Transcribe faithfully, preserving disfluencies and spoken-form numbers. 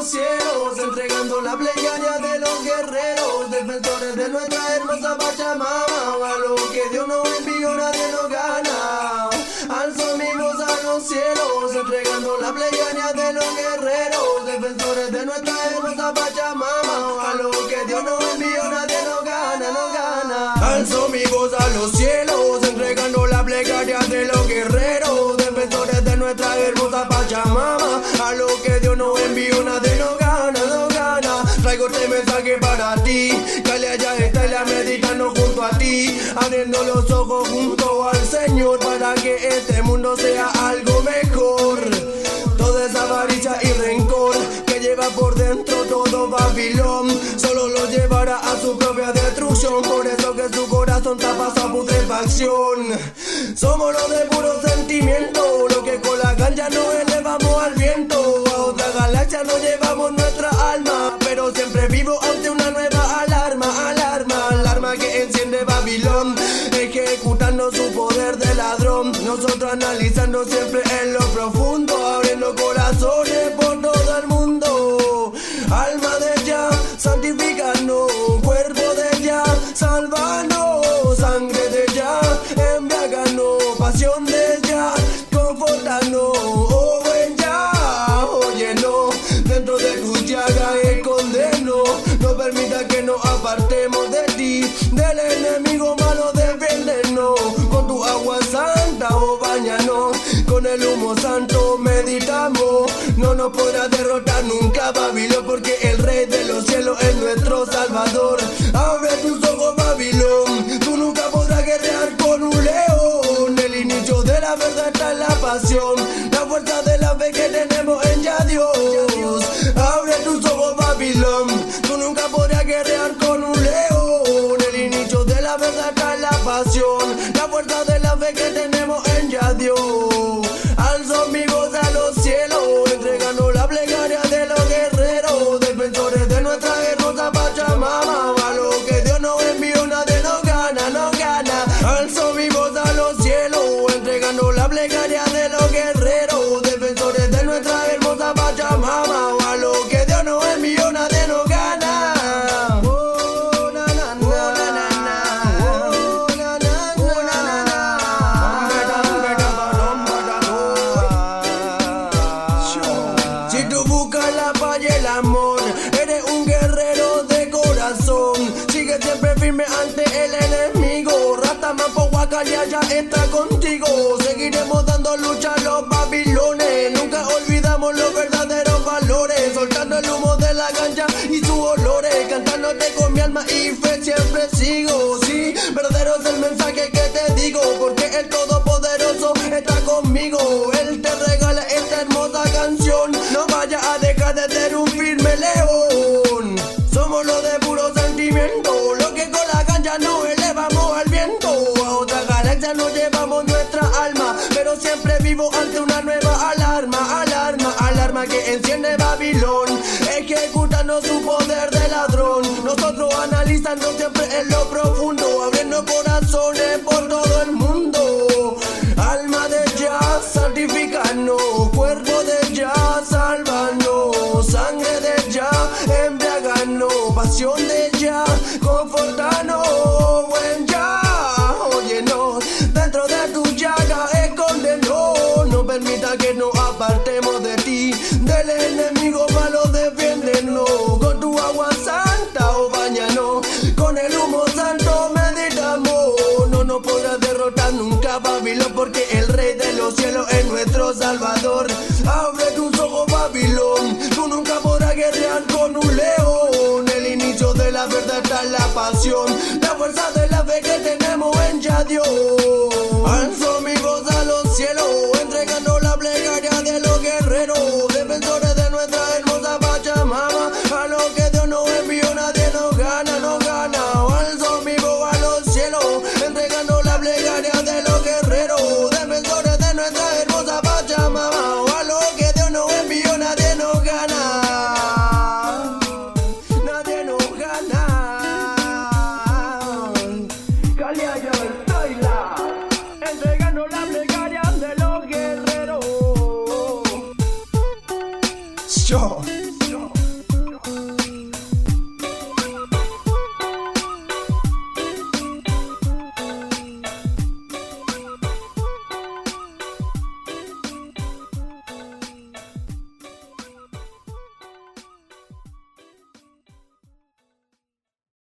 los cielos, entregando la plegaria de los guerreros, defensores de nuestra hermosa Pachamama. A lo que Dios nos envió nadie nos gana. Alzo mi voz a los cielos, entregando la plegaria de los guerreros, defensores de nuestra hermosa Pachamama. A lo que Dios nos envió nadie nos gana, nos gana. Alzo mi voz a los cielos, entregando la plegaria de los guerreros, defensores de nuestra hermosa Pachamama. A lo que Dios nos envió nadie nos gana, nos gana. Traigo este mensaje para ti, Cali allá está la meditando junto a ti, abriendo los ojos junto al Señor para que este mundo sea algo mejor. Toda esa avaricia y rencor que lleva por dentro todo Babilón, solo lo llevará a su propia destrucción. Por eso que su corazón está pasado a putrefacción. Somos los de puro sentimiento, lo que con la ganja nos elevamos al viento. A otra galaxia nos llevamos nuestra alma, pero siempre vivo ante una nueva alarma, alarma, alarma que enciende Babilón, ejecutando su poder de ladrón. Nosotros analizando siempre en lo profundo, abriendo corazones por todo el mundo. Alma de Jah, santificando, cuerpo de Jah, salvando, sangre de Jah, embriagando, pasión de Jah, confortando. Oh buen Jah, oye no, dentro de tu llaga escondeno, no permita que nos apartemos de ti, del enemigo malo defiéndenos, con tu agua santa o bañanos, con el humo santo meditamos. No nos podrá derrotar nunca Babilón, porque el rey de los cielos es nuestro salvador. Abre tus ojos Babilón, tú nunca podrás guerrear con un león. El inicio de la verdad está en la pasión, la fuerza de la fe que tenemos en Jah Dios. Abre tus ojos Babilón, tú nunca podrás guerrear con un león. El inicio de la verdad está en la pasión, la fuerza de la fe que tenemos en Jah Dios. Alzo mi voz a los cielos, entregando la plegaria de los guerreros, defensores de nuestra hermosa Pachamama. A lo que Dios nos envió nadie nos gana, nos gana. Alzo mi voz a los cielos, entregando la plegaria de los guerreros, defensores de nuestra hermosa Pachamama. A lo que Dios nos envió nadie nos gana. Oh, na, na, na, oh, na, na, na. Oh, na, na, oh, na, na, na. Si tú buscas la paz y el amor, eres un guerrero de corazón. Sigue siempre firme ante el enemigo. Ratamapo Huacalia ya está contigo. Seguiremos dando lucha a los babilones. Nunca olvidamos los verdaderos valores, soltando el humo de la ganja y sus olores, cantándote con mi alma y fe siempre sigo. Sí, verdadero es el mensaje que te digo, porque el Todopoderoso está conmigo. Él te regala esta hermosa canción, no vaya a dejar de ser un firme león. Somos los de puro sentimiento, lo que con la ganja nos elevamos al viento. A otra galaxia nos llevamos nuestra alma, pero siempre vivo ante una nueva alarma, alarma, alarma que enciende Babilón, ejecutando su poder de ladrón. Nosotros analizando siempre en lo profundo, abriendo corazones por todo el mundo. Alma de Jah, santificando, cuerpo de Jah, salvando, sangre de Jah, embriagando, pasión de Jah, confortando. Oh, buen Jah, oye no, dentro de tu llaga escóndenos, no permita que nos apartemos de ti, del enemigo malo defiéndenos, con tu agua santa o bañanos, con el humo santo meditamos. No nos podrás derrotar nunca Babilón, porque el rey de los cielos es nuestro salvador. Abre tus ojos Babilón, tú nunca podrás guerrear con un león. El inicio de la verdad está en la pasión, la fuerza de la fe que tenemos en Jah Dios. Alzo mi voz a los cielos, entregando la plegaria de los guerreros, defensores de nuestra hermosa Pachamama. A lo que Dios nos envió nadie nos gana, nos gana. Alzo mi voz a los cielos, entregando la plegaria de los guerreros, defensores de nuestra hermosa Pachamama. A lo que Dios nos envió nadie nos gana, nadie nos gana. Cali allá estoy la, entregando la plegaria de los guerreros. Yo